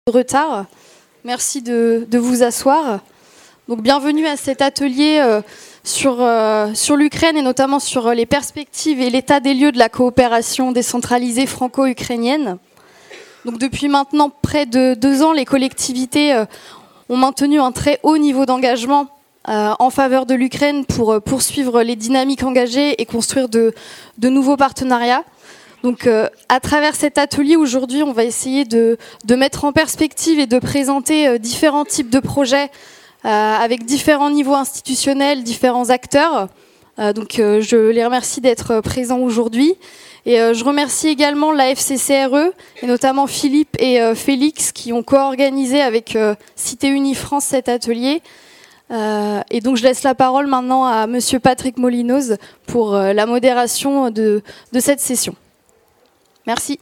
de retard. Merci de vous asseoir. Donc, bienvenue à cet atelier sur l'Ukraine et notamment sur les perspectives et l'état des lieux de la coopération décentralisée franco-ukrainienne. Donc, depuis maintenant près de 2 ans, les collectivités ont maintenu un très haut niveau d'engagement en faveur de l'Ukraine pour poursuivre les dynamiques engagées et construire de nouveaux partenariats. Donc, à travers cet atelier, aujourd'hui, on va essayer de mettre en perspective et de présenter différents types de projets avec différents niveaux institutionnels, différents acteurs. Donc, je les remercie d'être présents aujourd'hui. Et je remercie également la FCCRE, et notamment Philippe et Félix, qui ont co-organisé avec Cité Unie France cet atelier. Et donc, je laisse la parole maintenant à Monsieur Patrick Molinoz pour la modération de cette session. Merci.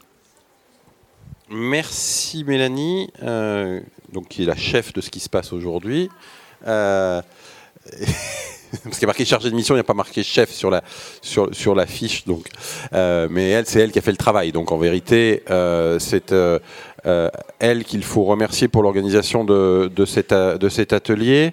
Merci Mélanie, donc, qui est la chef de ce qui se passe aujourd'hui. Parce qu'il y a marqué chargé de mission, il n'y a pas marqué chef sur la fiche. Donc, mais c'est elle qui a fait le travail. Donc en vérité, c'est elle qu'il faut remercier pour l'organisation de cet atelier.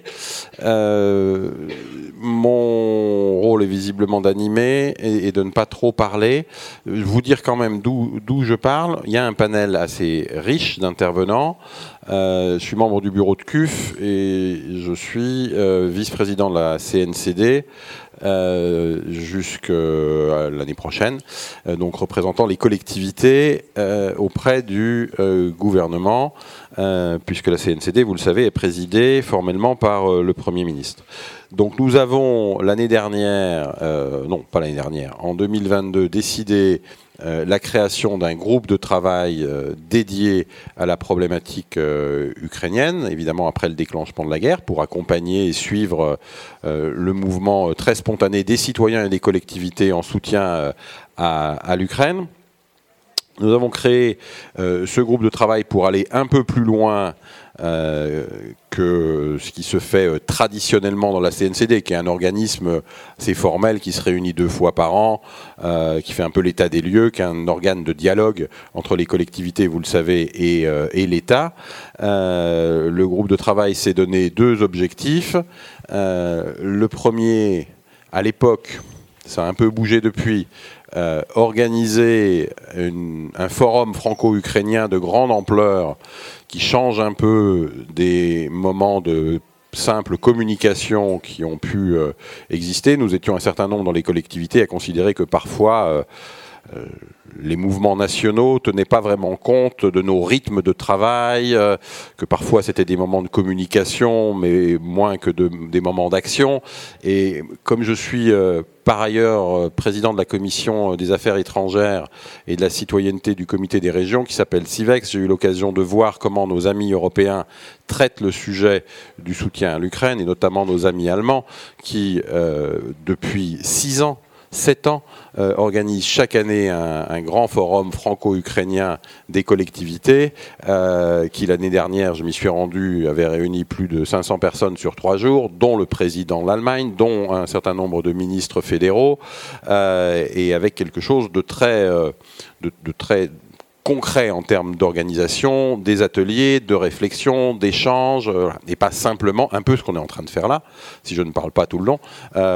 Mon rôle est visiblement d'animer et de ne pas trop parler. Vous dire quand même d'où je parle. Il y a un panel assez riche d'intervenants. Je suis membre du bureau de CUF et je suis vice-président de la CNCD jusqu'à l'année prochaine, donc représentant les collectivités auprès du gouvernement, puisque la CNCD, vous le savez, est présidée formellement par le Premier ministre. Donc nous avons l'année dernière, non pas l'année dernière, en 2022, décidé la création d'un groupe de travail dédié à la problématique ukrainienne, évidemment après le déclenchement de la guerre, pour accompagner et suivre le mouvement très spontané des citoyens et des collectivités en soutien à l'Ukraine. Nous avons créé ce groupe de travail pour aller un peu plus loin que ce qui se fait traditionnellement dans la CNCD, qui est un organisme assez formel qui se réunit 2 fois par an, qui fait un peu l'état des lieux, qui est un organe de dialogue entre les collectivités, vous le savez, et l'État. Le groupe de travail s'est donné 2 objectifs. Le premier, à l'époque, ça a un peu bougé depuis, organiser un forum franco-ukrainien de grande ampleur qui change un peu des moments de simple communication qui ont pu exister. Nous étions un certain nombre dans les collectivités à considérer que parfois les mouvements nationaux ne tenaient pas vraiment compte de nos rythmes de travail, que parfois c'était des moments de communication, mais moins que des moments d'action. Et comme je suis par ailleurs président de la commission des affaires étrangères et de la citoyenneté du comité des régions, qui s'appelle CIVEX, j'ai eu l'occasion de voir comment nos amis européens traitent le sujet du soutien à l'Ukraine, et notamment nos amis allemands, qui depuis 7 ans, organise chaque année un grand forum franco-ukrainien des collectivités, qui l'année dernière, je m'y suis rendu, avait réuni plus de 500 personnes sur 3 jours, dont le président de l'Allemagne, dont un certain nombre de ministres fédéraux, et avec quelque chose de très concret en termes d'organisation, des ateliers, de réflexion, d'échanges, et pas simplement un peu ce qu'on est en train de faire là, si je ne parle pas tout le long,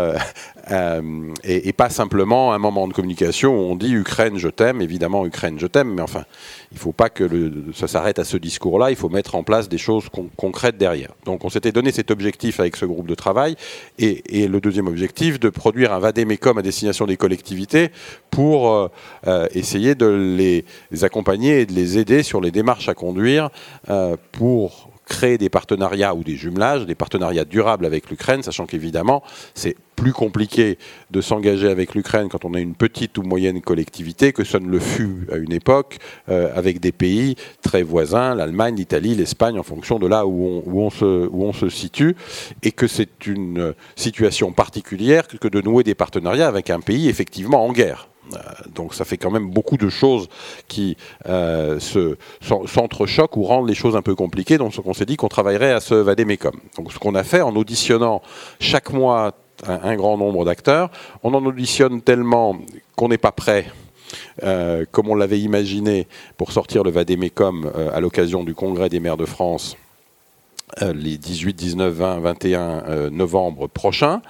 et pas simplement un moment de communication où on dit Ukraine je t'aime, évidemment Ukraine je t'aime, mais enfin il ne faut pas que ça s'arrête à ce discours-là, il faut mettre en place des choses concrètes derrière. Donc on s'était donné cet objectif avec ce groupe de travail, et le deuxième objectif de produire un vade-mecum à destination des collectivités pour essayer de les accompagner et de les aider sur les démarches à conduire pour créer des partenariats ou des jumelages, des partenariats durables avec l'Ukraine, sachant qu'évidemment, c'est plus compliqué de s'engager avec l'Ukraine quand on a une petite ou moyenne collectivité que ça ne le fut à une époque avec des pays très voisins, l'Allemagne, l'Italie, l'Espagne, en fonction de là où on se situe, et que c'est une situation particulière que de nouer des partenariats avec un pays effectivement en guerre. Donc ça fait quand même beaucoup de choses qui s'entrechoquent ou rendent les choses un peu compliquées. Donc on s'est dit qu'on travaillerait à ce vade-mecum. Donc ce qu'on a fait en auditionnant chaque mois un grand nombre d'acteurs, on en auditionne tellement qu'on n'est pas prêt comme on l'avait imaginé pour sortir le Vade-Mecum à l'occasion du Congrès des maires de France les 18, 19, 20, 21 novembre prochains.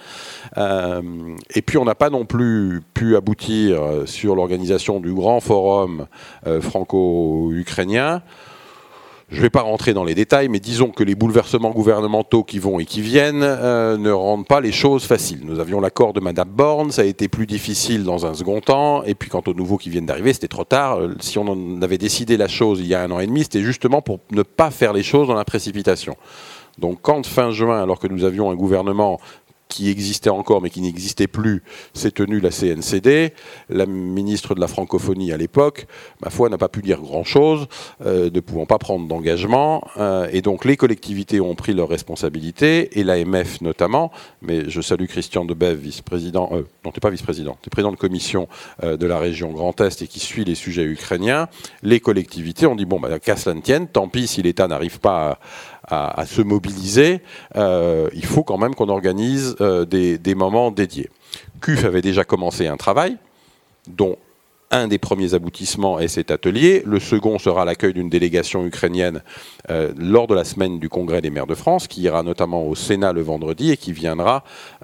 Et puis on n'a pas non plus pu aboutir sur l'organisation du grand forum franco-ukrainien. Je ne vais pas rentrer dans les détails, mais disons que les bouleversements gouvernementaux qui vont et qui viennent ne rendent pas les choses faciles. Nous avions l'accord de Madame Borne, ça a été plus difficile dans un second temps, et puis quant aux nouveaux qui viennent d'arriver, c'était trop tard. Si on en avait décidé la chose il y a 1 an et demi, c'était justement pour ne pas faire les choses dans la précipitation. Donc quand fin juin, alors que nous avions un gouvernement qui existait encore mais qui n'existait plus, s'est tenue la CNCD. La ministre de la francophonie à l'époque, ma foi, n'a pas pu dire grand-chose, ne pouvant pas prendre d'engagement. Et donc les collectivités ont pris leurs responsabilités, et l'AMF notamment. Mais je salue Christian Debève, vice-président, non, t'es pas vice-président, t'es président de commission de la région Grand Est et qui suit les sujets ukrainiens. Les collectivités ont dit, bon, qu'à cela ne tienne, tant pis si l'État n'arrive pas à se mobiliser, il faut quand même qu'on organise des moments dédiés. CUF avait déjà commencé un travail, dont un des premiers aboutissements est cet atelier. Le second sera l'accueil d'une délégation ukrainienne lors de la semaine du Congrès des maires de France, qui ira notamment au Sénat le vendredi et qui viendra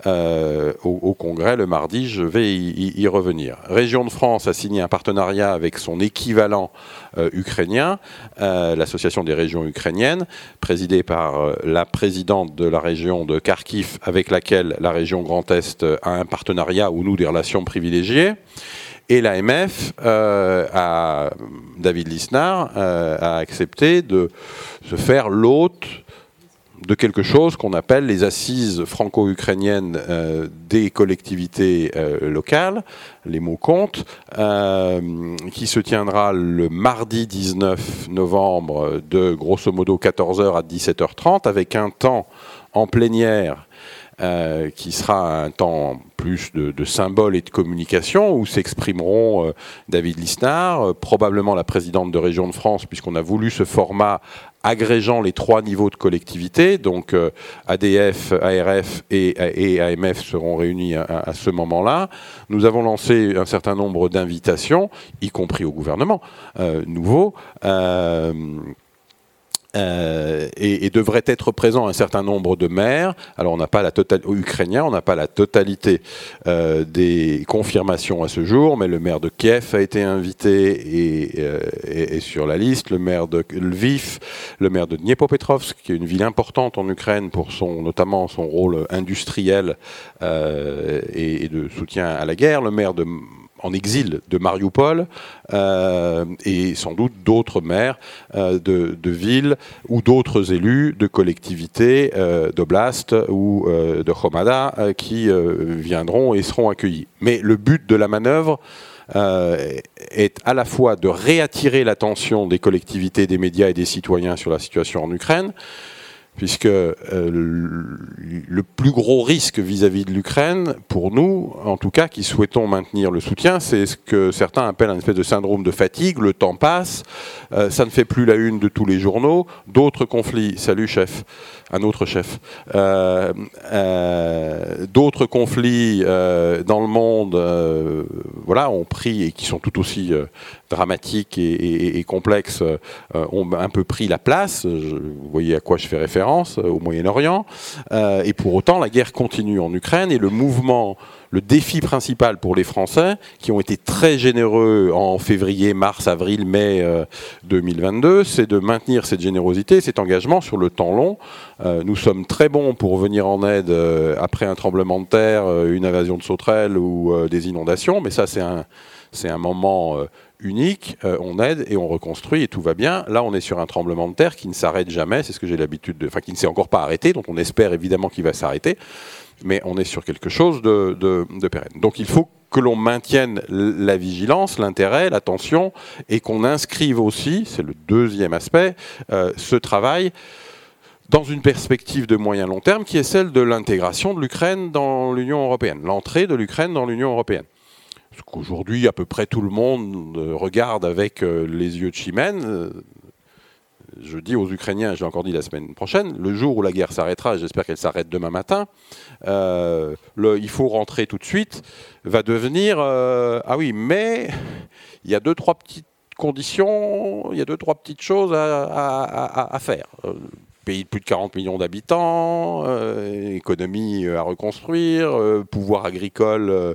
au Congrès le mardi. Je vais y revenir. Région de France a signé un partenariat avec son équivalent ukrainien, l'Association des régions ukrainiennes, présidée par la présidente de la région de Kharkiv, avec laquelle la région Grand Est a un partenariat ou nous des relations privilégiées. Et l'AMF, David Lisnard, a accepté de se faire l'hôte de quelque chose qu'on appelle les assises franco-ukrainiennes des collectivités locales, les mots comptent, qui se tiendra le mardi 19 novembre de grosso modo 14h à 17h30, avec un temps en plénière qui sera un temps plus de symbole et de communication, où s'exprimeront David Lisnard, probablement la présidente de Région de France, puisqu'on a voulu ce format agrégeant les 3 niveaux de collectivité, donc ADF, ARF et AMF seront réunis à ce moment-là. Nous avons lancé un certain nombre d'invitations, y compris au gouvernement nouveau, et devrait être présent un certain nombre de maires. Alors on n'a pas la totalité ukrainien, on n'a pas la totalité des confirmations à ce jour, mais le maire de Kiev a été invité et est sur la liste, le maire de Lviv, le maire de Dniepopetrovsk, qui est une ville importante en Ukraine pour notamment son rôle industriel et de soutien à la guerre, le maire en exil de Mariupol, et sans doute d'autres maires de villes ou d'autres élus de collectivités d'oblast ou de Khomada qui viendront et seront accueillis. Mais le but de la manœuvre est à la fois de réattirer l'attention des collectivités, des médias et des citoyens sur la situation en Ukraine, puisque le plus gros risque vis-à-vis de l'Ukraine, pour nous, en tout cas, qui souhaitons maintenir le soutien, c'est ce que certains appellent un espèce de syndrome de fatigue. Le temps passe, ça ne fait plus la une de tous les journaux. D'autres conflits, salut chef, un autre chef, d'autres conflits dans le monde, voilà, ont pris, et qui sont tout aussi dramatiques et complexes, ont un peu pris la place. Vous voyez à quoi je fais référence, au Moyen-Orient, et pour autant la guerre continue en Ukraine, et le défi principal pour les Français, qui ont été très généreux en février, mars, avril, mai 2022, c'est de maintenir cette générosité, cet engagement sur le temps long. Nous sommes très bons pour venir en aide après un tremblement de terre, une invasion de sauterelles ou des inondations, mais ça c'est un moment unique, on aide et on reconstruit et tout va bien. Là, on est sur un tremblement de terre qui ne s'arrête jamais, c'est ce que j'ai l'habitude qui ne s'est encore pas arrêté, dont on espère évidemment qu'il va s'arrêter, mais on est sur quelque chose de pérenne. Donc il faut que l'on maintienne la vigilance, l'intérêt, l'attention, et qu'on inscrive aussi, c'est le deuxième aspect, ce travail dans une perspective de moyen long terme qui est celle de l'intégration de l'Ukraine dans l'Union européenne, l'entrée de l'Ukraine dans l'Union européenne. Parce qu'aujourd'hui, à peu près tout le monde regarde avec les yeux de chimène. je dis aux Ukrainiens, je l'ai encore dit la semaine prochaine, le jour où la guerre s'arrêtera, j'espère qu'elle s'arrête demain matin, il faut rentrer tout de suite, va devenir ah oui, mais il y a 2-3 petites conditions, il y a 2-3 petites choses à faire. Pays de plus de 40 millions d'habitants, économie à reconstruire, pouvoir agricole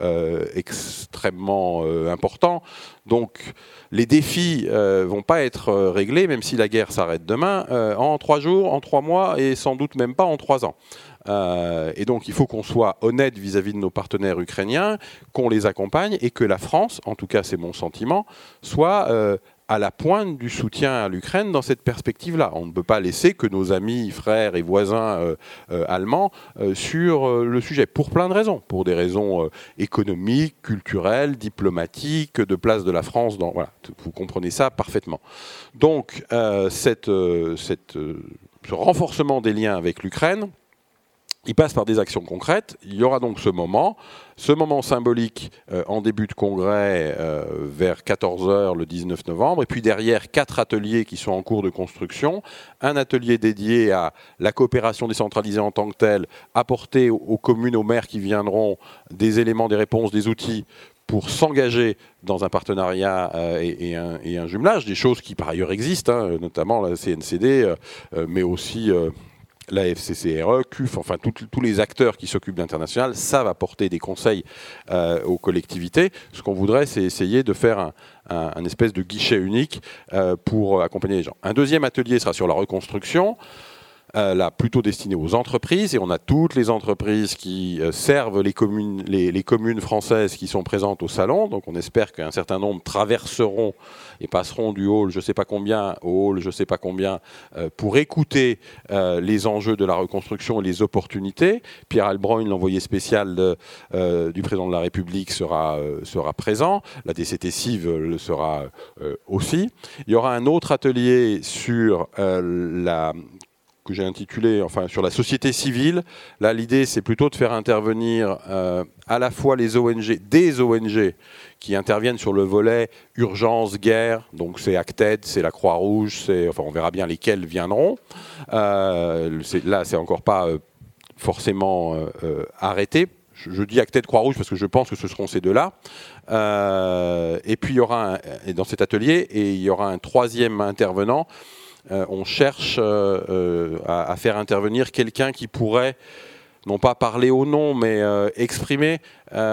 extrêmement important. Donc les défis vont pas être réglés, même si la guerre s'arrête demain, en 3 jours, en 3 mois et sans doute même pas en 3 ans. Et donc il faut qu'on soit honnête vis-à-vis de nos partenaires ukrainiens, qu'on les accompagne et que la France, en tout cas c'est mon sentiment, soit à la pointe du soutien à l'Ukraine dans cette perspective-là. On ne peut pas laisser que nos amis, frères et voisins allemands sur le sujet, pour plein de raisons, pour des raisons économiques, culturelles, diplomatiques, de place de la France. Voilà, vous comprenez ça parfaitement. Donc, ce renforcement des liens avec l'Ukraine, il passe par des actions concrètes. Il y aura donc ce moment symbolique en début de congrès vers 14h le 19 novembre, et puis derrière 4 ateliers qui sont en cours de construction, un atelier dédié à la coopération décentralisée en tant que telle, apporter aux communes, aux maires qui viendront des éléments, des réponses, des outils pour s'engager dans un partenariat et un jumelage, des choses qui par ailleurs existent, notamment la CNCD, mais aussi la FCCRE, CUF, enfin tous les acteurs qui s'occupent de l'international savent apporter des conseils aux collectivités. Ce qu'on voudrait, c'est essayer de faire un espèce de guichet unique pour accompagner les gens. Un deuxième atelier sera sur la reconstruction, là plutôt destiné aux entreprises, et on a toutes les entreprises qui servent les communes françaises qui sont présentes au salon, donc on espère qu'un certain nombre traverseront et passeront du hall je ne sais pas combien au hall je ne sais pas combien pour écouter les enjeux de la reconstruction et les opportunités. Pierre Albrecht, l'envoyé spécial du président de la République, sera présent, la DCT-CIV le sera aussi. Il y aura un autre atelier sur que j'ai intitulé, sur la société civile. Là, l'idée, c'est plutôt de faire intervenir à la fois des ONG qui interviennent sur le volet urgence, guerre. Donc, c'est Acted, c'est la Croix-Rouge, on verra bien lesquels viendront. Là, c'est encore pas forcément arrêté. Je dis Acted, Croix-Rouge parce que je pense que ce seront ces deux-là. Et puis, il y aura dans cet atelier, et il y aura un troisième intervenant. On cherche à faire intervenir quelqu'un qui pourrait, non pas parler au nom, mais exprimer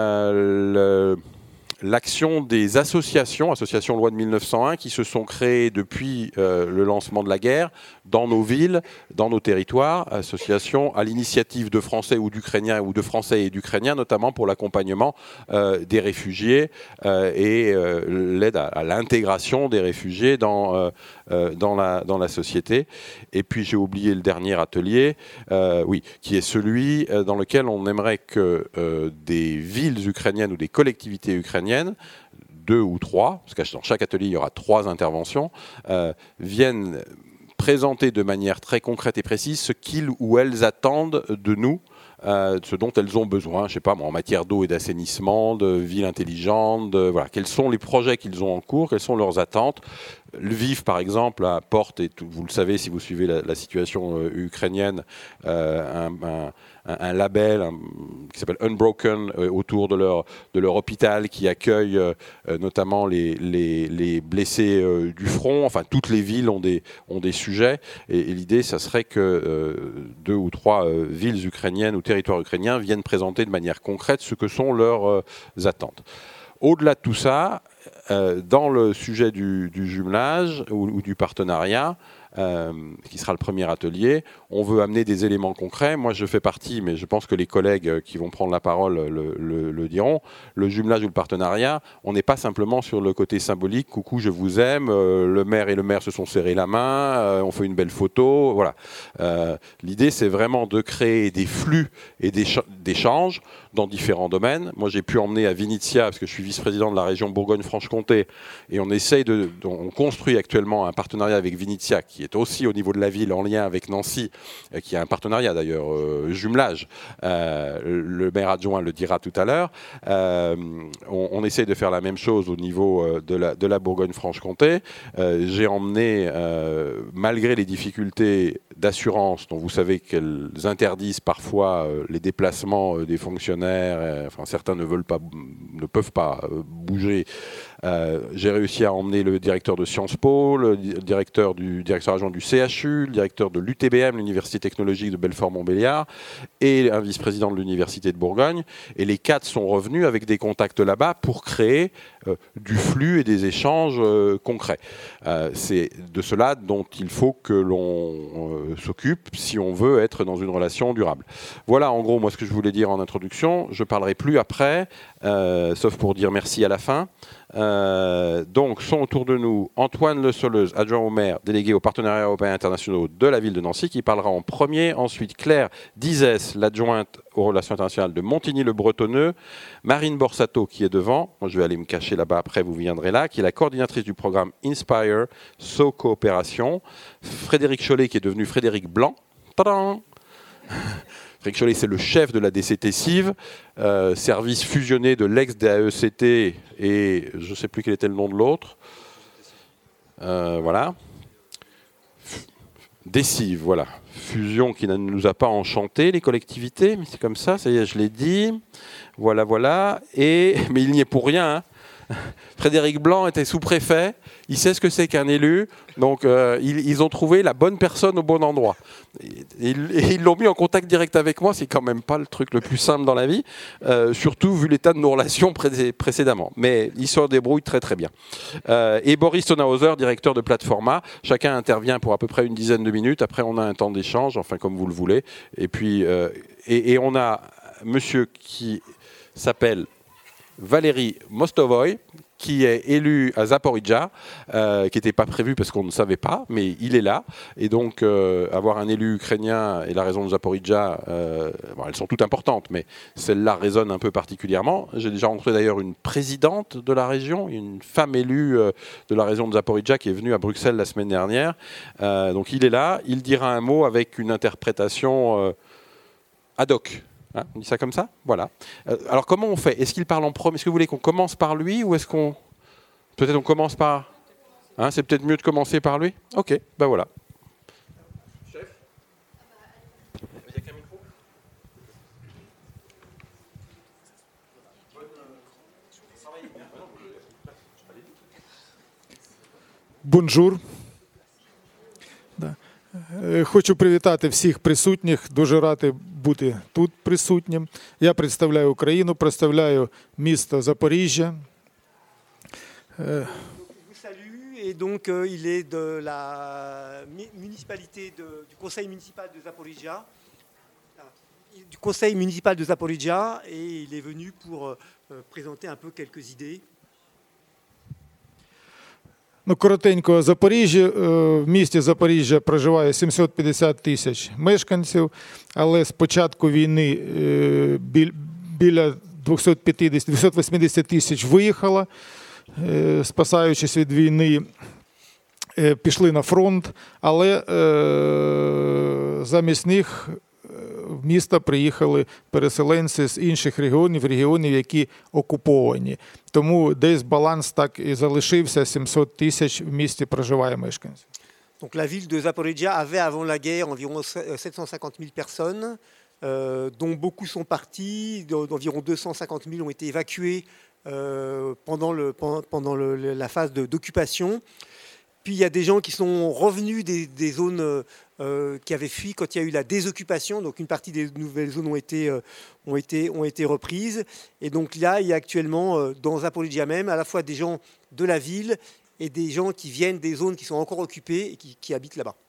l'action des associations loi de 1901, qui se sont créées depuis le lancement de la guerre dans nos villes, dans nos territoires, associations à l'initiative de Français ou d'Ukrainiens ou de Français et d'Ukrainiens, notamment pour l'accompagnement des réfugiés et l'aide à l'intégration des réfugiés dans la société. Et puis j'ai oublié le dernier atelier, qui est celui dans lequel on aimerait que des villes ukrainiennes ou des collectivités ukrainiennes, 2 ou 3, parce que dans chaque atelier il y aura 3 interventions, viennent présenter de manière très concrète et précise ce qu'ils ou elles attendent de nous, ce dont elles ont besoin, je ne sais pas moi, en matière d'eau et d'assainissement, de ville intelligente, voilà, quels sont les projets qu'ils ont en cours, quelles sont leurs attentes. Lviv, par exemple, apporte, et vous le savez si vous suivez la situation ukrainienne, un label qui s'appelle Unbroken autour de leur hôpital, qui accueille notamment les blessés du front. Enfin, toutes les villes ont des sujets. Et l'idée, ça serait que 2 ou 3 villes ukrainiennes ou territoires ukrainiens viennent présenter de manière concrète ce que sont leurs attentes. Au-delà de tout ça, dans le sujet du jumelage ou du partenariat, qui sera le premier atelier, on veut amener des éléments concrets. Moi, je fais partie, mais je pense que les collègues qui vont prendre la parole le diront. Le jumelage ou le partenariat, on n'est pas simplement sur le côté symbolique. Coucou, je vous aime. Le maire et le maire se sont serrés la main. On fait une belle photo. Voilà. L'idée, c'est vraiment de créer des flux et d'échanges dans différents domaines. Moi, j'ai pu emmener à Vinnytsia, parce que je suis vice-président de la région Bourgogne-Franche Bourgogne-Franche-Comté et on construit actuellement un partenariat avec Vinitia qui est aussi au niveau de la ville en lien avec Nancy, qui a un partenariat d'ailleurs, jumelage, le maire adjoint le dira tout à l'heure. On essaye de faire la même chose au niveau de la Bourgogne-Franche-Comté. J'ai emmené, malgré les difficultés d'assurance dont vous savez qu'elles interdisent parfois les déplacements des fonctionnaires, enfin certains ne peuvent pas bouger. J'ai réussi à emmener le directeur de Sciences Po, le directeur adjoint du CHU, le directeur de l'UTBM, l'Université technologique de Belfort-Montbéliard, et un vice-président de l'Université de Bourgogne. Et les 4 sont revenus avec des contacts là-bas pour créer du flux et des échanges concrets. C'est de cela dont il faut que l'on s'occupe si on veut être dans une relation durable. Voilà en gros moi ce que je voulais dire en introduction. Je ne parlerai plus après, sauf pour dire merci à la fin. Donc sont autour de nous Antoine Le Soleuse, adjoint au maire, délégué aux partenariats européens et internationaux de la ville de Nancy, qui parlera en premier. Ensuite Claire Dizès, l'adjointe aux relations internationales de Montigny-le-Bretonneux. Marine Borsato qui est devant, moi je vais aller me cacher là-bas après, vous viendrez là, qui est la coordinatrice du programme Inspire, So Coopération. Frédéric Chollet qui est devenu Frédéric Blanc. Tadam. Frédéric Chollet, c'est le chef de la DCT CIV, service fusionné de l'ex-DAECT et je ne sais plus quel était le nom de l'autre. Voilà. DCIV, voilà. Fusion qui ne nous a pas enchanté, les collectivités, mais c'est comme ça y est, je l'ai dit. Voilà, voilà. Mais il n'y est pour rien, hein. Frédéric Blanc était sous-préfet, il sait ce que c'est qu'un élu, donc ils ont trouvé la bonne personne au bon endroit. Et ils l'ont mis en contact direct avec moi, c'est quand même pas le truc le plus simple dans la vie, surtout vu l'état de nos relations précédemment. Mais il se débrouille très très bien. Et Boris Tonhauser, directeur de Platforma, chacun intervient pour à peu près une dizaine de minutes, après on a un temps d'échange, enfin comme vous le voulez. Et puis et on a monsieur qui s'appelle Valérie Mostovoy, qui est élu à Zaporijjia, qui n'était pas prévu parce qu'on ne savait pas, mais il est là. Et donc, avoir un élu ukrainien et la région de Zaporijjia, bon, elles sont toutes importantes, mais celle-là résonne un peu particulièrement. J'ai déjà rencontré d'ailleurs une présidente de la région, une femme élue de la région de Zaporijjia qui est venue à Bruxelles la semaine dernière. Donc, il est là. Il dira un mot avec une interprétation ad hoc. Hein, on dit ça comme ça ? Voilà. Alors comment on fait ? Est-ce qu'il parle en premier ? Est-ce que vous voulez qu'on commence par lui ou est-ce qu'on... Peut-être on commence par... Hein, c'est peut-être mieux de commencer par lui ? Ok, ben voilà. Chef ? Il y a qu'un micro ? Бонжур. Хочу привітати всіх присутніх, дуже радий бути тут присутнім. Я представляю Україну, представляю місто Запоріжжя. Et donc, il est de la municipalité du conseil municipal de Zaporijjia. Du conseil municipal de Zaporijjia, et il est venu pour présenter un peu quelques idées. Ну, коротенько, Запоріжжя, в місті Запоріжжя проживає 750 тисяч мешканців, але з початку війни біля 280 тисяч виїхало, спасаючись від війни, пішли на фронт, але замість них в місто приїхали переселенці з інших регіонів, які окуповані. Тому десь баланс так і залишився, 700 тисяч в місті проживає мешканців. Donc la ville de Zaporijjia avait avant la guerre environ 750 000 personnes, dont beaucoup sont partis, d'environ 250 000 ont été évacués pendant la phase d'occupation. Puis il y a des gens qui sont revenus des zones qui avaient fui quand il y a eu la désoccupation. Donc une partie des nouvelles zones ont été reprises. Et donc là, il y a actuellement dans Zaporijjia même à la fois des gens de la ville et des gens qui viennent des zones qui sont encore occupées et qui habitent là-bas.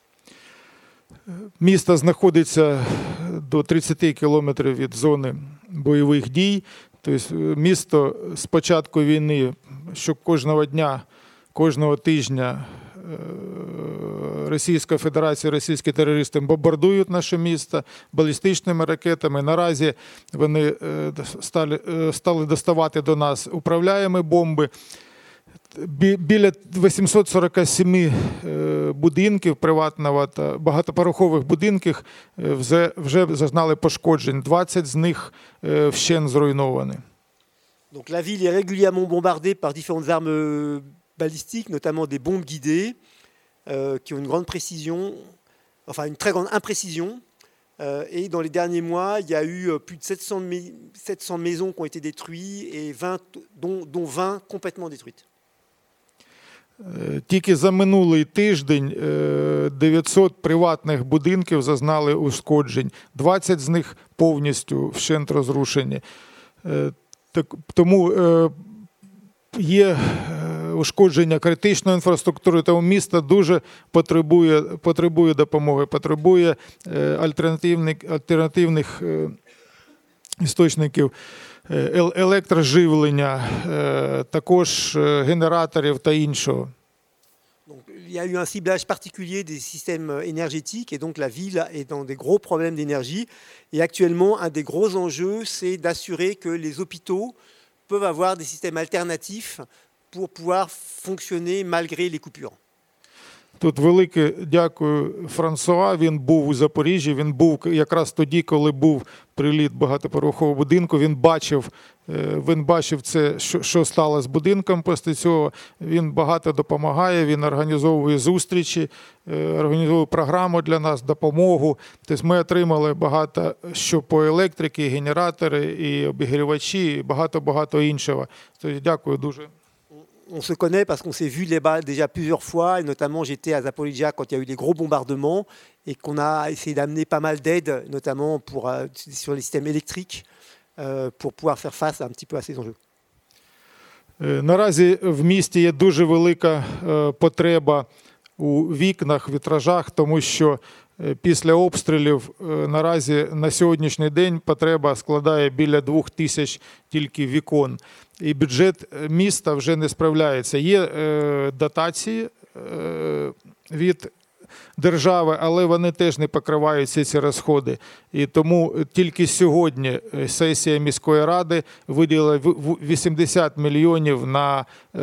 Місто знаходиться до 30 кілометрів від зони бойових дій. Тобто місто з початку війни, що кожного дня, кожного тижня Російська Федерація, російські терористи бомбардують наше місто балістичними ракетами. Наразі вони стали доставати до нас управляємі бомби. Біля 847 будинків приватного та багатоповерхових будинків вже зазнали пошкоджень. 20 з них вщент зруйновані. Donc la ville est régulièrement bombardée par différentes armes balistiques, notamment des bombes guidées, qui ont une grande précision, enfin une très grande imprécision. Et dans les derniers mois, il y a eu plus de 700 maisons qui ont été détruites, et dont 20 complètement détruites. Тільки за минулий тиждень 900 приватних будинків зазнали ушкоджень. 20 з них повністю вщент розрушені. Тому є ушкодження критичної інфраструктури, тому місто дуже потребує допомоги, потребує альтернативних істочників електроживлення, також генераторів та іншого. Il y a eu un ciblage particulier des systèmes énergétiques et donc la ville est dans des gros problèmes d'énergie. Et actuellement, un des gros enjeux, c'est d'assurer que les hôpitaux peuvent avoir des systèmes alternatifs pour pouvoir fonctionner malgré les coupures. Тут велике дякую Франсуа, він був у Запоріжжі, він був якраз тоді, коли був приліт багатоповерхового будинку, він бачив це, що стало з будинком після цього, він багато допомагає, він організовує зустрічі, організовує програму для нас, допомогу. Тобто ми отримали багато, що по електриці, генератори, і обігрівачі, і багато іншого. Тобто дякую дуже. On se connaît parce qu'on s'est vu là-bas déjà plusieurs fois, et notamment j'étais à Zaporizhzhia quand il y a eu des gros bombardements et qu'on a essayé d'amener pas mal d'aide, notamment sur les systèmes électriques, pour pouvoir faire face un petit peu à ces enjeux. Наразі в місті є дуже велика потреба у вікнах, вітражах, тому що після обстрілів наразі на сьогоднішній день потреба складає біля 2000 тільки вікон. І бюджет міста вже не справляється. Є дотації від держави, але вони теж не покривають всі ці розходи. І тому тільки сьогодні сесія міської ради виділила 80 мільйонів на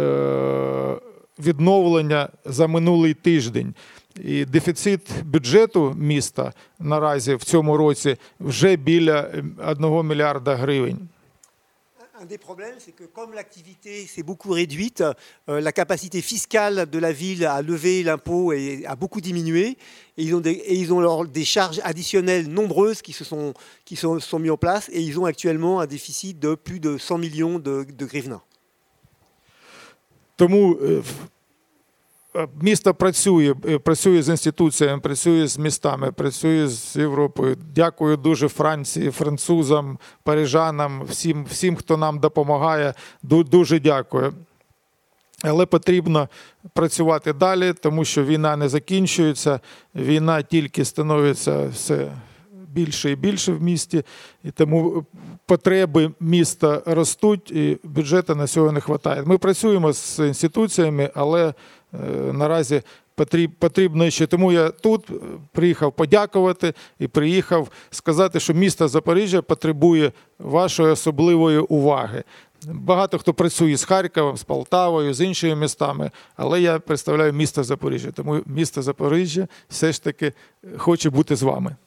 відновлення за минулий тиждень. І дефіцит бюджету міста наразі в цьому році вже біля 1 мільярда гривень. Un des problèmes, c'est que comme l'activité s'est beaucoup réduite, la capacité fiscale de la ville à lever l'impôt a beaucoup diminué, et ils ont des charges additionnelles nombreuses qui sont mises en place, et ils ont actuellement un déficit de plus de 100 millions de hryvnia. Тому місто працює з інституціями, працює з містами, працює з Європою. Дякую дуже Франції, французам, парижанам, всім, хто нам допомагає. Дуже дякую. Але потрібно працювати далі, тому що війна не закінчується, війна тільки становиться все більше і більше в місті, і тому потреби міста ростуть, і бюджету на сьогодні не вистачає. Ми працюємо з інституціями, але наразі потрібно ще. Тому я тут приїхав подякувати і приїхав сказати, що місто Запоріжжя потребує вашої особливої уваги. Багато хто працює з Харковом, з Полтавою, з іншими містами, але я представляю місто Запоріжжя. Тому місто Запоріжжя все ж таки хоче бути з вами.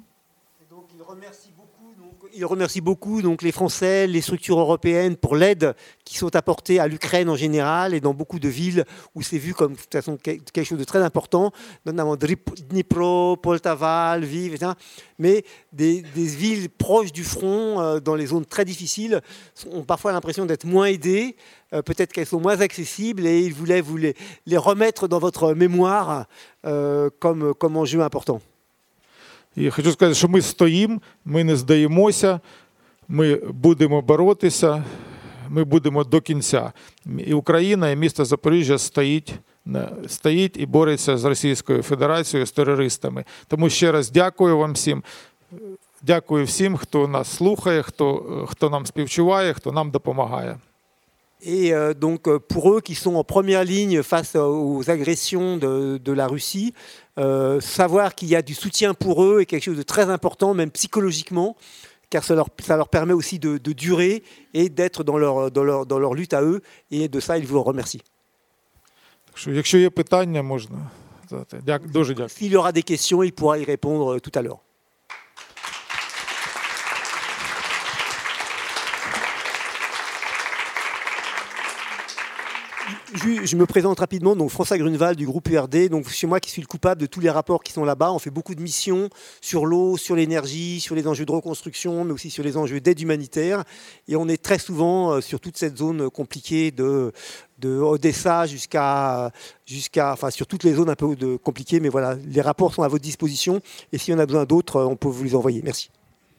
Il remercie beaucoup donc, les Français, les structures européennes pour l'aide qui sont apportées à l'Ukraine en général et dans beaucoup de villes où c'est vu comme de toute façon quelque chose de très important, notamment Dnipro, Poltava, Lviv, etc. Mais des villes proches du front, dans les zones très difficiles, ont parfois l'impression d'être moins aidées, peut-être qu'elles sont moins accessibles, et ils voulaient vous les remettre dans votre mémoire comme enjeu important. І хочу сказати, що ми стоїмо, ми не здаємося, ми будемо боротися, ми будемо до кінця. І Україна, і місто Запоріжжя стоїть і бореться з Російською Федерацією, з терористами. Тому ще раз дякую вам всім. Дякую всім, хто нас слухає, хто нам співчуває, хто нам допомагає. Et donc pour eux qui sont en première ligne face aux agressions de la Russie, savoir qu'il y a du soutien pour eux est quelque chose de très important, même psychologiquement, car ça leur permet aussi de durer et d'être dans leur lutte à eux. Et de ça, ils vous remercient. Якщо є питання, можна задати. Дуже дякую. S'il y aura des questions, il pourra y répondre tout à l'heure. Je me présente rapidement, donc François Grunewald du groupe URD. Donc c'est moi qui suis le coupable de tous les rapports qui sont là-bas. On fait beaucoup de missions sur l'eau, sur l'énergie, sur les enjeux de reconstruction, mais aussi sur les enjeux d'aide humanitaire. Et on est très souvent sur toute cette zone compliquée de Odessa enfin sur toutes les zones un peu compliquées. Mais voilà, les rapports sont à votre disposition. Et si on a besoin d'autres, on peut vous les envoyer. Merci.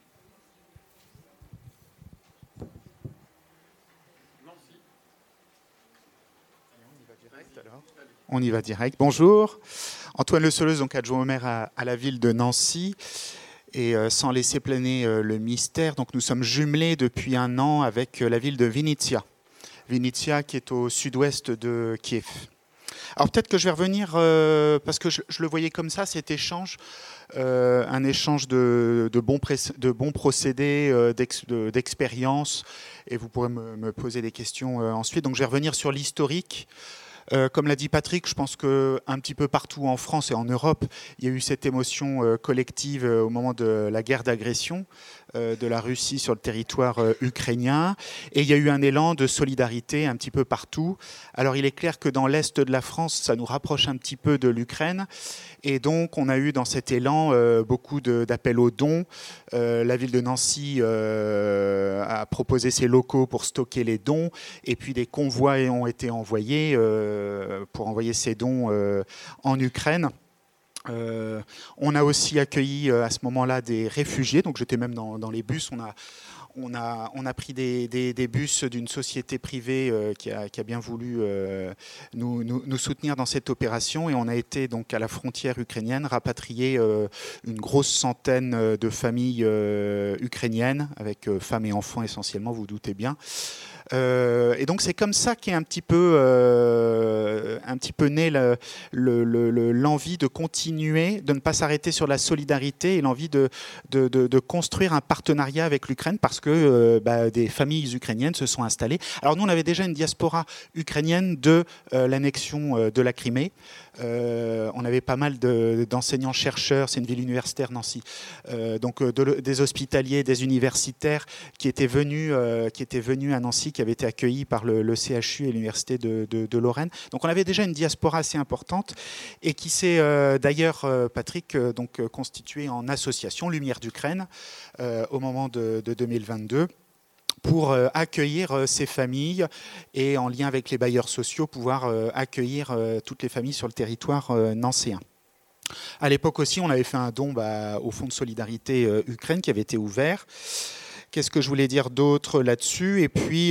On y va direct. Bonjour. Antoine Le Soleuse, donc adjoint au maire à la ville de Nancy. Et sans laisser planer le mystère, donc nous sommes jumelés depuis 1 an avec la ville de Vinnytsia. Vinnytsia qui est au sud-ouest de Kiev. Alors peut-être que je vais revenir, parce que je le voyais comme ça, cet échange, un échange de bons procédés, d'expérience, et vous pourrez me poser des questions ensuite. Donc je vais revenir sur l'historique. Comme l'a dit Patrick, je pense qu'un petit peu partout en France et en Europe, il y a eu cette émotion collective au moment de la guerre d'agression de la Russie sur le territoire ukrainien. Et il y a eu un élan de solidarité un petit peu partout. Alors il est clair que dans l'est de la France, ça nous rapproche un petit peu de l'Ukraine. Et donc on a eu dans cet élan beaucoup d'appels aux dons. La ville de Nancy a proposé ses locaux pour stocker les dons. Et puis des convois ont été envoyés pour envoyer ces dons en Ukraine. On a aussi accueilli à ce moment-là des réfugiés, donc j'étais même dans les bus. On a pris des bus d'une société privée qui a bien voulu nous soutenir dans cette opération, et on a été donc à la frontière ukrainienne rapatrier une grosse centaine de familles ukrainiennes avec femmes et enfants essentiellement, vous vous doutez bien. Et donc c'est comme ça qu'est un petit peu née l'envie de continuer, de ne pas s'arrêter sur la solidarité, et l'envie de construire un partenariat avec l'Ukraine, parce que des familles ukrainiennes se sont installées. Alors nous on avait déjà une diaspora ukrainienne de l'annexion de la Crimée. On avait pas mal d'enseignants-chercheurs, c'est une ville universitaire Nancy, donc des hospitaliers, des universitaires qui étaient venus à Nancy, qui avaient été accueillis par le CHU et l'université de Lorraine. Donc on avait déjà une diaspora assez importante, et qui s'est d'ailleurs, Patrick, constituée en association Lumière d'Ukraine au moment de 2022. Pour accueillir ces familles, et en lien avec les bailleurs sociaux, pouvoir accueillir toutes les familles sur le territoire nancéen. À l'époque aussi, on avait fait un don au Fonds de solidarité Ukraine qui avait été ouvert. Qu'est-ce que je voulais dire d'autre là-dessus ? Et puis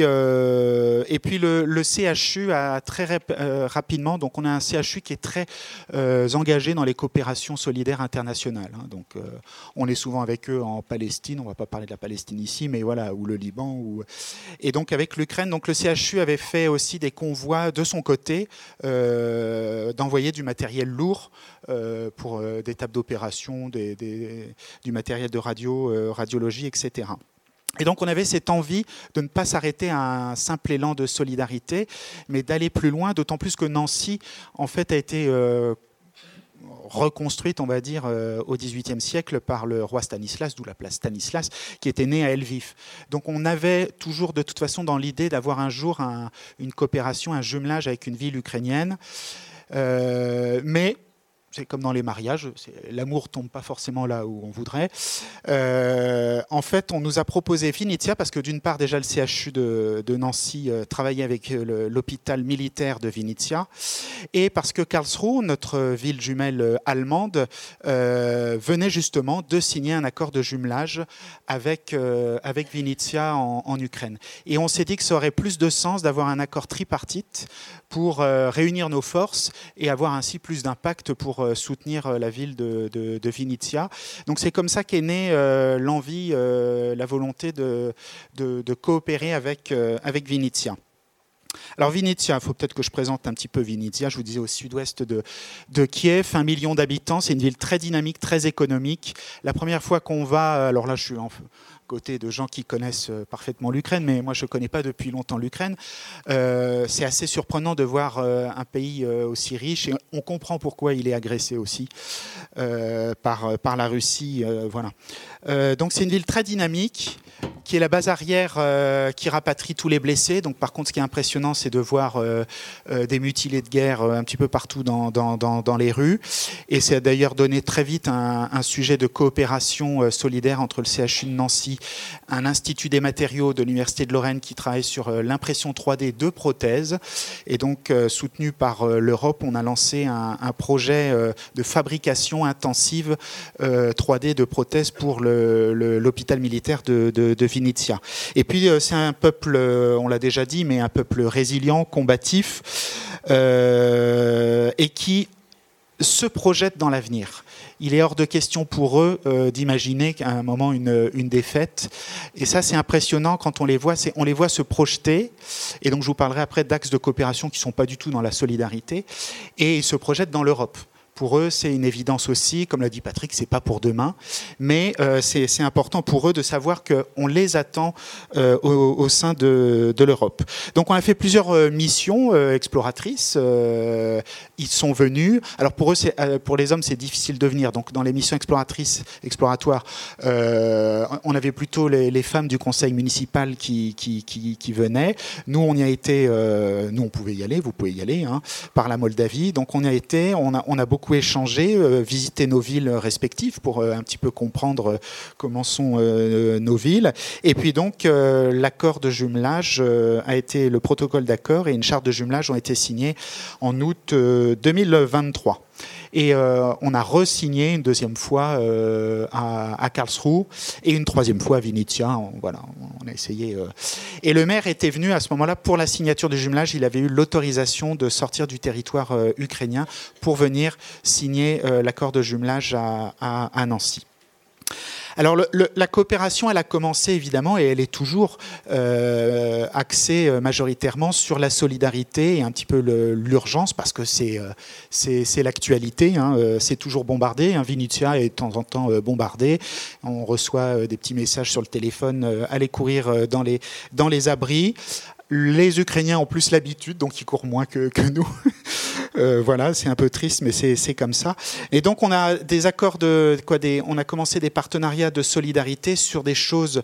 le CHU a très rapidement, donc on a un CHU qui est très engagé dans les coopérations solidaires internationales. Hein. Donc on est souvent avec eux en Palestine, on ne va pas parler de la Palestine ici, mais voilà, ou le Liban. Et donc avec l'Ukraine, donc le CHU avait fait aussi des convois de son côté, d'envoyer du matériel lourd pour des tables d'opération, du matériel de radiologie, etc. Et donc on avait cette envie de ne pas s'arrêter à un simple élan de solidarité, mais d'aller plus loin, d'autant plus que Nancy, en fait, a été reconstruite, on va dire, au XVIIIe siècle par le roi Stanislas, d'où la place Stanislas, qui était né à Lviv. Donc on avait toujours de toute façon dans l'idée d'avoir un jour une coopération, un jumelage avec une ville ukrainienne, mais c'est comme dans les mariages, l'amour ne tombe pas forcément là où on voudrait. En fait, on nous a proposé Vinnytsia parce que d'une part, déjà, le CHU de Nancy travaillait avec l'hôpital militaire de Vinnytsia, et parce que Karlsruhe, notre ville jumelle allemande, venait justement de signer un accord de jumelage avec Vinnytsia en Ukraine. Et on s'est dit que ça aurait plus de sens d'avoir un accord tripartite pour réunir nos forces et avoir ainsi plus d'impact pour soutenir la ville de Vinnytsia. Donc c'est comme ça qu'est née l'envie, la volonté de coopérer avec Vinnytsia. Alors Vinnytsia, il faut peut-être que je présente un petit peu Vinnytsia. Je vous disais au sud-ouest de Kiev, 1 million d'habitants. C'est une ville très dynamique, très économique. La première fois qu'on va, alors là je suis en côté de gens qui connaissent parfaitement l'Ukraine, mais moi je ne connais pas depuis longtemps l'Ukraine. C'est assez surprenant de voir un pays aussi riche, et on comprend pourquoi il est agressé aussi par la Russie. Voilà. Donc c'est une ville très dynamique, qui est la base arrière qui rapatrie tous les blessés. Donc, par contre, ce qui est impressionnant, c'est de voir des mutilés de guerre un petit peu partout dans les rues. Et c'est d'ailleurs donné très vite un sujet de coopération solidaire entre le CHU de Nancy, un institut des matériaux de l'Université de Lorraine qui travaille sur l'impression 3D de prothèses. Et donc, soutenu par l'Europe, on a lancé un projet de fabrication intensive 3D de prothèses pour l'hôpital militaire de Vinnytsia. Et puis c'est un peuple, on l'a déjà dit, mais un peuple résilient, combatif, et qui se projette dans l'avenir. Il est hors de question pour eux d'imaginer qu'à un moment une défaite. Et ça, c'est impressionnant quand on les voit. On les voit se projeter. Et donc, je vous parlerai après d'axes de coopération qui ne sont pas du tout dans la solidarité. Et ils se projettent dans l'Europe. Pour eux, c'est une évidence aussi, comme l'a dit Patrick, c'est pas pour demain, mais c'est important pour eux de savoir qu'on les attend au sein de l'Europe. Donc on a fait plusieurs missions exploratrices, ils sont venus. Alors pour eux, pour les hommes, c'est difficile de venir. Donc dans les missions exploratoires, on avait plutôt les femmes du conseil municipal qui venaient. Nous, on y a été, nous on pouvait y aller, vous pouvez y aller, hein, par la Moldavie. Donc on y a été, on a beaucoup échanger, visiter nos villes respectives pour un petit peu comprendre comment sont nos villes. Et puis donc l'accord de jumelage a été, le protocole d'accord et une charte de jumelage ont été signés en août 2023. Et on a re-signé une deuxième fois à Karlsruhe et une troisième fois à Vinnytsia. Voilà, on a essayé. Et le maire était venu à ce moment-là pour la signature du jumelage. Il avait eu l'autorisation de sortir du territoire ukrainien pour venir signer l'accord de jumelage à Nancy. Alors la coopération, elle a commencé évidemment et elle est toujours axée majoritairement sur la solidarité et un petit peu l'urgence parce que c'est l'actualité. Hein, c'est toujours bombardé. Hein, Vinnytsia est de temps en temps bombardé. On reçoit des petits messages sur le téléphone. Allez courir dans les abris. Les Ukrainiens ont plus l'habitude, donc ils courent moins que nous. Voilà, c'est un peu triste, mais c'est comme ça. Et donc on a des accords on a commencé des partenariats de solidarité sur des choses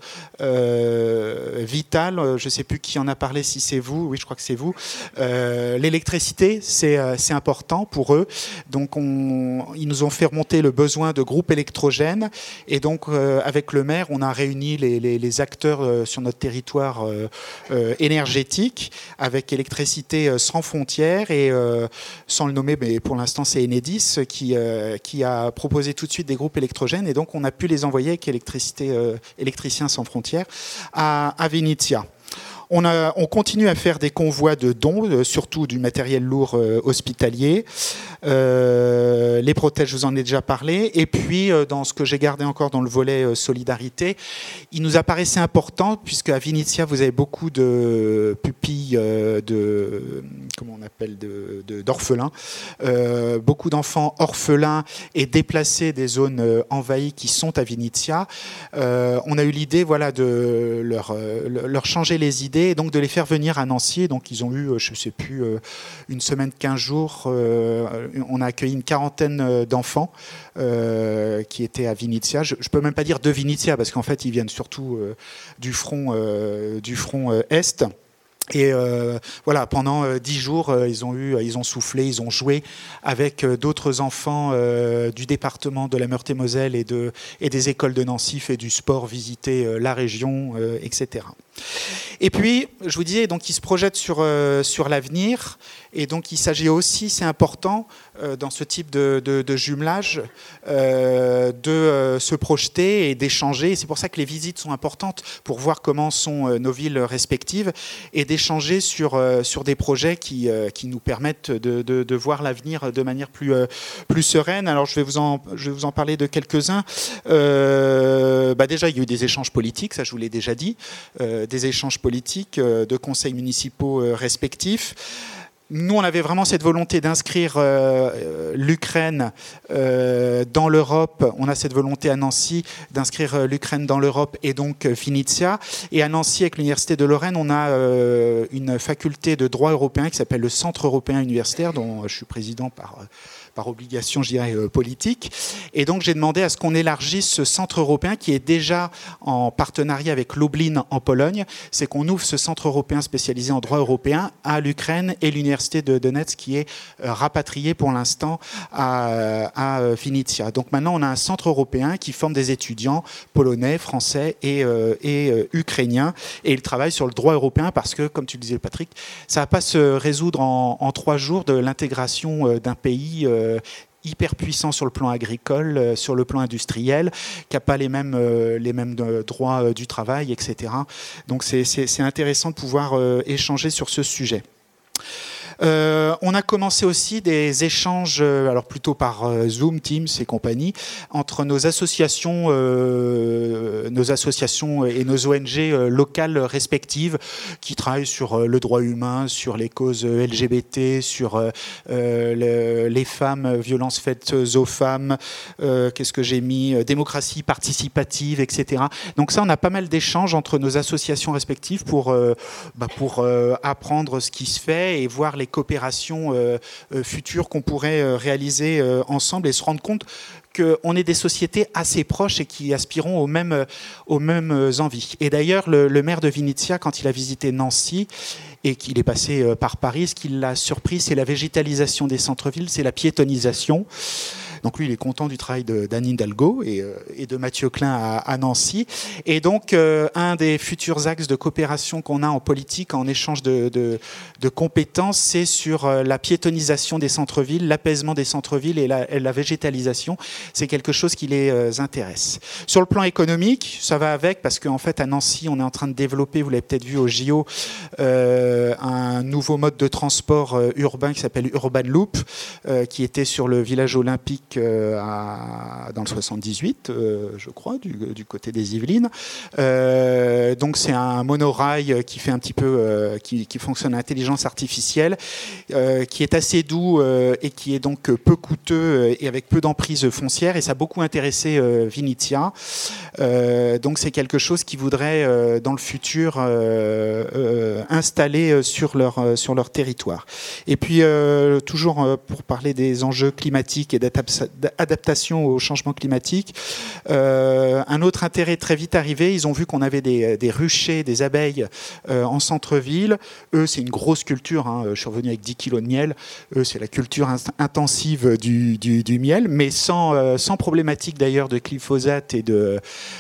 vitales. Je ne sais plus qui en a parlé, si c'est vous. Oui, je crois que c'est vous. L'électricité, c'est important pour eux. Donc ils nous ont fait remonter le besoin de groupes électrogènes. Et donc avec le maire, on a réuni les acteurs sur notre territoire énergétique avec Électricité sans frontières et sans le nommer, mais pour l'instant c'est Enedis qui a proposé tout de suite des groupes électrogènes et donc on a pu les envoyer avec Électriciens sans frontières à Vinnytsia. On continue à faire des convois de dons, surtout du matériel lourd hospitalier. Les prothèses, je vous en ai déjà parlé. Et puis, dans ce que j'ai gardé encore dans le volet solidarité, il nous apparaissait important, puisque à Vinnytsia, vous avez beaucoup de pupilles d'orphelins. Beaucoup d'enfants orphelins et déplacés des zones envahies qui sont à Vinnytsia. On a eu l'idée de leur changer les idées et donc de les faire venir à Nancy. Donc ils ont eu, je ne sais plus, une semaine, 15 jours. On a accueilli une quarantaine d'enfants qui étaient à Vinnytsia. Je ne peux même pas dire de Vinnytsia parce qu'en fait ils viennent surtout du front Est. Et voilà, pendant 10 jours, ils ont soufflé, ils ont joué avec d'autres enfants du département de la Meurthe-et-Moselle et des écoles de Nancy, fait du sport, visité la région, etc. Et puis, je vous disais, donc, ils se projettent sur l'avenir. Et donc, il s'agit aussi, c'est important, dans ce type de jumelage, de se projeter et d'échanger. Et c'est pour ça que les visites sont importantes, pour voir comment sont nos villes respectives et d'échanger sur des projets qui nous permettent de voir l'avenir de manière plus sereine. Alors, je vais vous en parler de quelques-uns. Déjà, il y a eu des échanges politiques, ça je vous l'ai déjà dit. des échanges politiques, de conseils municipaux respectifs. Nous, on avait vraiment cette volonté d'inscrire l'Ukraine dans l'Europe. On a cette volonté à Nancy d'inscrire l'Ukraine dans l'Europe et donc Vinnytsia. Et à Nancy, avec l'Université de Lorraine, on a une faculté de droit européen qui s'appelle le Centre européen universitaire, dont je suis président par obligation, je dirais, politique. Et donc, j'ai demandé à ce qu'on élargisse ce centre européen qui est déjà en partenariat avec Lublin en Pologne. C'est qu'on ouvre ce centre européen spécialisé en droit européen à l'Ukraine et l'université de Donetsk qui est rapatriée pour l'instant à Vinnytsia. Donc maintenant, on a un centre européen qui forme des étudiants polonais, français et ukrainiens. Et ils travaillent sur le droit européen parce que, comme tu le disais, Patrick, ça ne va pas se résoudre en 3 jours de l'intégration d'un pays hyper puissant sur le plan agricole, sur le plan industriel, qui n'a pas les mêmes droits du travail, etc. Donc c'est intéressant de pouvoir échanger sur ce sujet. On a commencé aussi des échanges, alors plutôt par Zoom, Teams et compagnie, entre nos associations et nos ONG locales respectives qui travaillent sur le droit humain, sur les causes LGBT, sur les femmes, violences faites aux femmes, qu'est-ce que j'ai mis, démocratie participative, etc. Donc ça, on a pas mal d'échanges entre nos associations respectives pour apprendre ce qui se fait et voir les coopérations futures qu'on pourrait réaliser ensemble et se rendre compte qu'on est des sociétés assez proches et qui aspirons aux mêmes envies. Et d'ailleurs, le maire de Vinnytsia, quand il a visité Nancy et qu'il est passé par Paris, ce qui l'a surpris, c'est la végétalisation des centres-villes, c'est la piétonisation. Donc lui, il est content du travail d'Anne Hidalgo et de Mathieu Klein à Nancy. Et donc, un des futurs axes de coopération qu'on a en politique, en échange de compétences, c'est sur la piétonisation des centres-villes, l'apaisement des centres-villes et la végétalisation. C'est quelque chose qui les intéresse. Sur le plan économique, ça va avec, parce qu'en fait, à Nancy, on est en train de développer, vous l'avez peut-être vu au JO, un nouveau mode de transport urbain qui s'appelle Urban Loop, qui était sur le village olympique dans le 78, je crois, du côté des Yvelines. Donc c'est un monorail qui fait un petit peu, qui fonctionne à intelligence artificielle, qui est assez doux et qui est donc peu coûteux et avec peu d'emprise foncière. Et ça a beaucoup intéressé Vinnytsia. Donc c'est quelque chose qu'ils voudraient dans le futur installer sur leur territoire. Et puis toujours pour parler des enjeux climatiques et d'adaptation au changement climatique. Un autre intérêt très vite arrivé, ils ont vu qu'on avait des ruchers, des abeilles en centre-ville. Eux, c'est une grosse culture. Hein. Je suis revenu avec 10 kilos de miel. Eux, c'est la culture intensive du miel, mais sans problématique d'ailleurs de glyphosate et de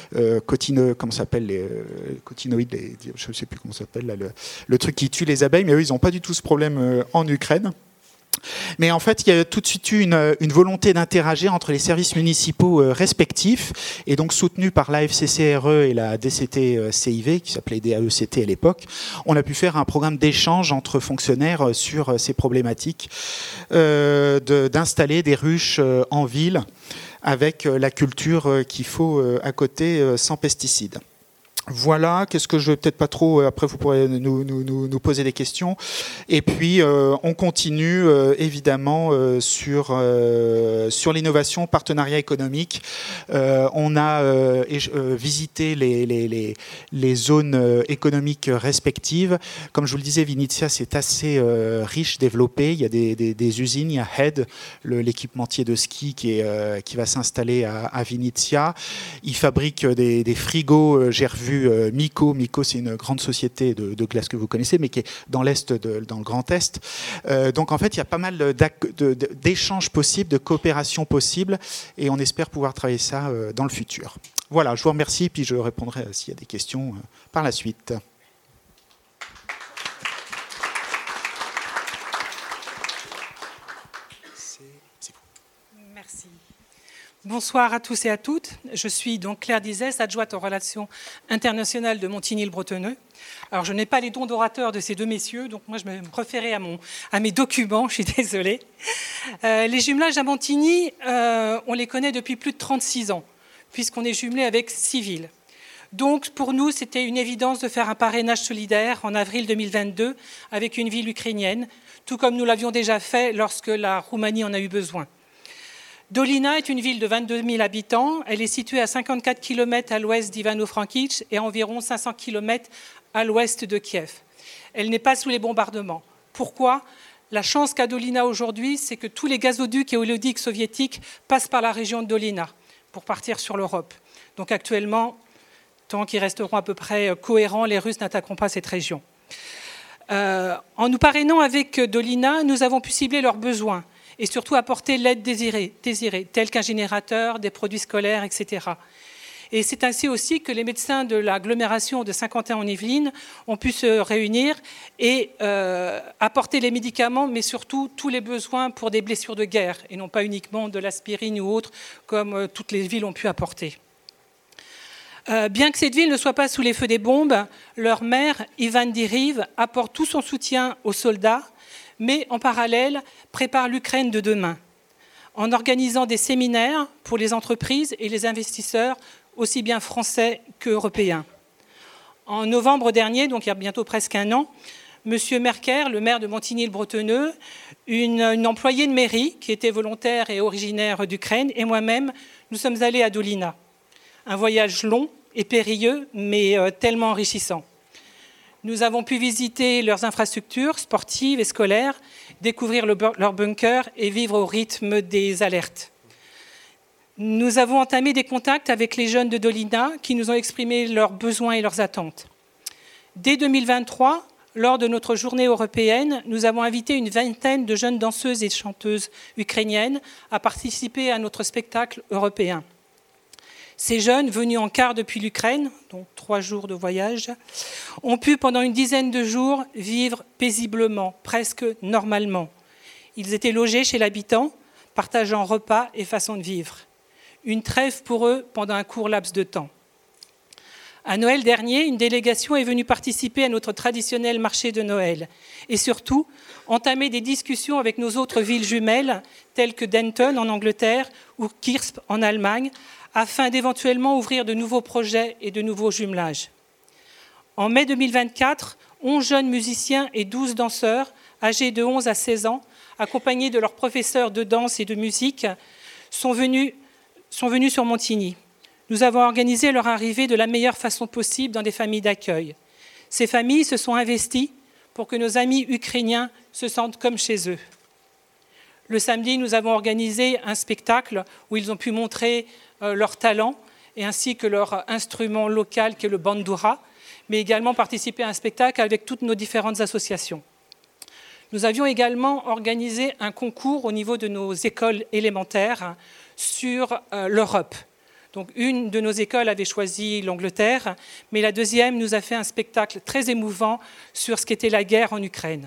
cotinoïdes, je ne sais plus comment ça s'appelle, là, le truc qui tue les abeilles, mais eux, ils n'ont pas du tout ce problème en Ukraine. Mais en fait, il y a tout de suite eu une volonté d'interagir entre les services municipaux respectifs, et donc soutenus par l'AFCCRE et la DCT-CIV, qui s'appelait DAECT à l'époque. On a pu faire un programme d'échange entre fonctionnaires sur ces problématiques d'installer des ruches en ville avec la culture qu'il faut à côté sans pesticides. Voilà, qu'est-ce que je vais peut-être pas trop, après vous pourrez nous poser des questions. Et puis on continue évidemment sur l'innovation, partenariat économique. On a visité les zones économiques respectives. Comme je vous le disais, Vinnytsia, c'est assez riche, développé. Il y a des usines, il y a Head, l'équipementier de ski qui va s'installer à Vinnytsia. Il fabrique des frigos, j'ai revu Miko, c'est une grande société de glace que vous connaissez, mais qui est dans l'Est, dans le Grand Est. Donc en fait, il y a pas mal d'échanges possibles, de coopération possible, et on espère pouvoir travailler ça dans le futur. Voilà, je vous remercie, puis je répondrai s'il y a des questions par la suite. Merci. Bonsoir à tous et à toutes. Je suis donc Claire Dizès, adjointe aux relations internationales de Montigny-le-Bretonneux. Alors, je n'ai pas les dons d'orateur de ces deux messieurs, donc moi, je me référais à mes documents, je suis désolée. Les jumelages à Montigny, on les connaît depuis plus de 36 ans, puisqu'on est jumelé avec 6 villes. Donc, pour nous, c'était une évidence de faire un parrainage solidaire en avril 2022 avec une ville ukrainienne, tout comme nous l'avions déjà fait lorsque la Roumanie en a eu besoin. Dolina est une ville de 22 000 habitants. Elle est située à 54 km à l'ouest d'Ivano-Frankivsk et à environ 500 km à l'ouest de Kiev. Elle n'est pas sous les bombardements. Pourquoi ? La chance qu'a Dolina aujourd'hui, c'est que tous les gazoducs et oléoducs soviétiques passent par la région de Dolina pour partir sur l'Europe. Donc actuellement, tant qu'ils resteront à peu près cohérents, les Russes n'attaqueront pas cette région. En nous parrainant avec Dolina, nous avons pu cibler leurs besoins et surtout apporter l'aide désirée, telle qu'un générateur, des produits scolaires, etc. Et c'est ainsi aussi que les médecins de l'agglomération de Saint-Quentin-en-Yvelines ont pu se réunir et apporter les médicaments, mais surtout tous les besoins pour des blessures de guerre, et non pas uniquement de l'aspirine ou autre, comme toutes les villes ont pu apporter. Bien que cette ville ne soit pas sous les feux des bombes, leur maire, Ivan Diriv, apporte tout son soutien aux soldats, mais en parallèle prépare l'Ukraine de demain, en organisant des séminaires pour les entreprises et les investisseurs, aussi bien français qu'européens. En novembre dernier, donc il y a bientôt presque un an, M. Merker, le maire de Montigny-le-Bretonneux, une employée de mairie qui était volontaire et originaire d'Ukraine, et moi-même, nous sommes allés à Dolina. Un voyage long et périlleux, mais tellement enrichissant. Nous avons pu visiter leurs infrastructures sportives et scolaires, découvrir leurs bunkers et vivre au rythme des alertes. Nous avons entamé des contacts avec les jeunes de Dolina qui nous ont exprimé leurs besoins et leurs attentes. Dès 2023, lors de notre journée européenne, nous avons invité une vingtaine de jeunes danseuses et chanteuses ukrainiennes à participer à notre spectacle européen. Ces jeunes, venus en car depuis l'Ukraine, donc 3 jours de voyage, ont pu pendant une dizaine de jours vivre paisiblement, presque normalement. Ils étaient logés chez l'habitant, partageant repas et façon de vivre. Une trêve pour eux pendant un court laps de temps. À Noël dernier, une délégation est venue participer à notre traditionnel marché de Noël et surtout entamer des discussions avec nos autres villes jumelles, telles que Denton en Angleterre ou Kirsp en Allemagne, afin d'éventuellement ouvrir de nouveaux projets et de nouveaux jumelages. En mai 2024, 11 jeunes musiciens et 12 danseurs, âgés de 11 à 16 ans, accompagnés de leurs professeurs de danse et de musique, sont venus sur Montigny. Nous avons organisé leur arrivée de la meilleure façon possible dans des familles d'accueil. Ces familles se sont investies pour que nos amis ukrainiens se sentent comme chez eux. Le samedi, nous avons organisé un spectacle où ils ont pu montrer leur talent et ainsi que leur instrument local qui est le bandoura, mais également participer à un spectacle avec toutes nos différentes associations. Nous avions également organisé un concours au niveau de nos écoles élémentaires sur l'Europe. Donc une de nos écoles avait choisi l'Angleterre, mais la deuxième nous a fait un spectacle très émouvant sur ce qu'était la guerre en Ukraine.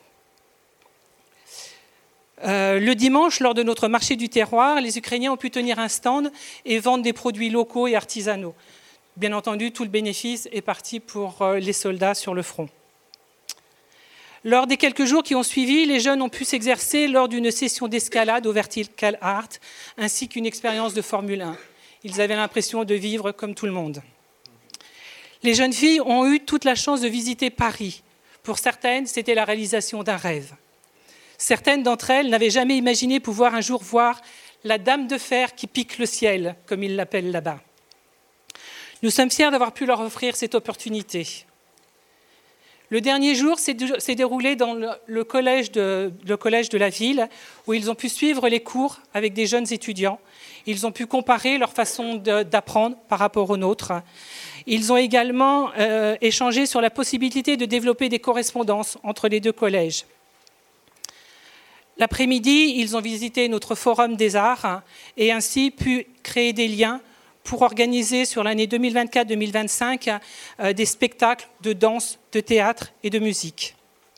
Le dimanche, lors de notre marché du terroir, les Ukrainiens ont pu tenir un stand et vendre des produits locaux et artisanaux. Bien entendu, tout le bénéfice est parti pour les soldats sur le front. Lors des quelques jours qui ont suivi, les jeunes ont pu s'exercer lors d'une session d'escalade au Vertical Art, ainsi qu'une expérience de Formule 1. Ils avaient l'impression de vivre comme tout le monde. Les jeunes filles ont eu toute la chance de visiter Paris. Pour certaines, c'était la réalisation d'un rêve. Certaines d'entre elles n'avaient jamais imaginé pouvoir un jour voir la dame de fer qui pique le ciel, comme ils l'appellent là-bas. Nous sommes fiers d'avoir pu leur offrir cette opportunité. Le dernier jour s'est déroulé dans le collège de la ville, où ils ont pu suivre les cours avec des jeunes étudiants. Ils ont pu comparer leur façon d'apprendre par rapport aux nôtres. Ils ont également échangé sur la possibilité de développer des correspondances entre les deux collèges. L'après-midi, ils ont visité notre forum des arts et ainsi pu créer des liens pour organiser sur l'année 2024-2025 des spectacles de danse, de théâtre et de musique.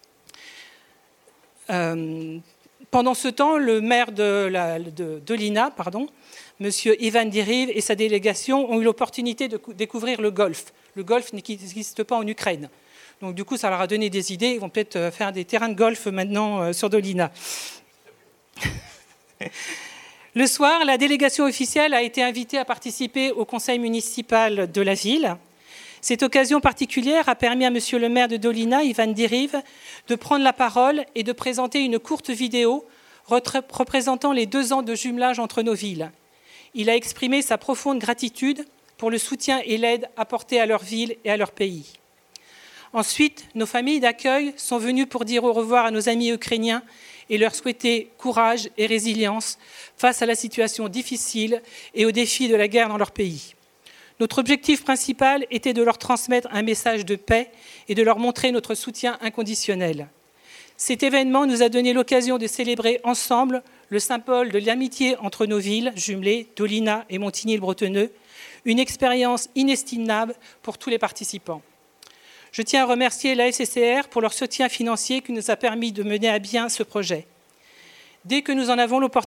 Pendant ce temps, le maire de Dolina, M. Ivan Diriv et sa délégation ont eu l'opportunité de découvrir le golf. Le golf n'existe pas en Ukraine. Donc du coup, ça leur a donné des idées. Ils vont peut-être faire des terrains de golf maintenant sur Dolina. Le soir, la délégation officielle a été invitée à participer au conseil municipal de la ville. Cette occasion particulière a permis à Monsieur le maire de Dolina, Ivan Diriv, de prendre la parole et de présenter une courte vidéo représentant les 2 ans de jumelage entre nos villes. Il a exprimé sa profonde gratitude pour le soutien et l'aide apportés à leur ville et à leur pays. Ensuite, nos familles d'accueil sont venues pour dire au revoir à nos amis ukrainiens et leur souhaiter courage et résilience face à la situation difficile et aux défis de la guerre dans leur pays. Notre objectif principal était de leur transmettre un message de paix et de leur montrer notre soutien inconditionnel. Cet événement nous a donné l'occasion de célébrer ensemble le symbole de l'amitié entre nos villes jumelées, Dolina et Montigny-le-Bretonneux, une expérience inestimable pour tous les participants. Je tiens à remercier la SCCR pour leur soutien financier qui nous a permis de mener à bien ce projet. Dès que nous en avons l'opportunité,